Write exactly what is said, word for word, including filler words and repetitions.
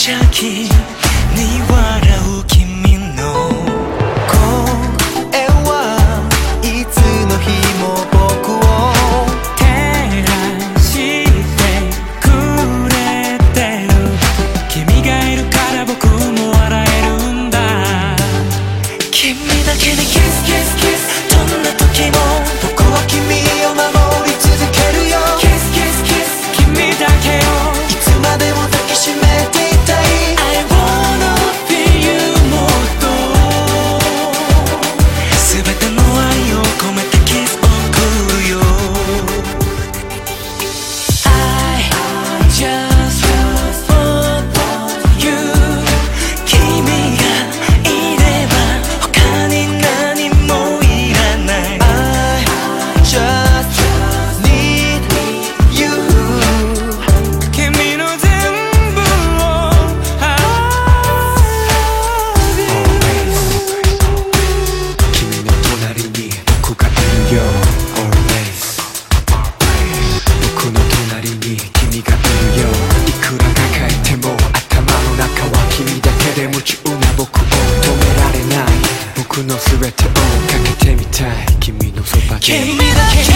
邪気に笑う君の声はいつの日も僕を照らしてくれてる。君がいるから僕も笑えるんだ。君だけにキスキスキス、どんな時も僕は君を守り続けるよ。キスキスキス、君だけをいつまでも抱きしめていたい。 I wanna feel you もっと全ての愛を込めてキスを送るよ。 I just want you 君がいれば他に何もいらない。 I just need you 君の全部を I love you。 君の隣に僕がいるよ Always。 僕の隣に君がいるよ。いくら抱えても頭の中は君だけで夢中な僕を止められない。僕の全てをかけてみたい君のそばで。君だけ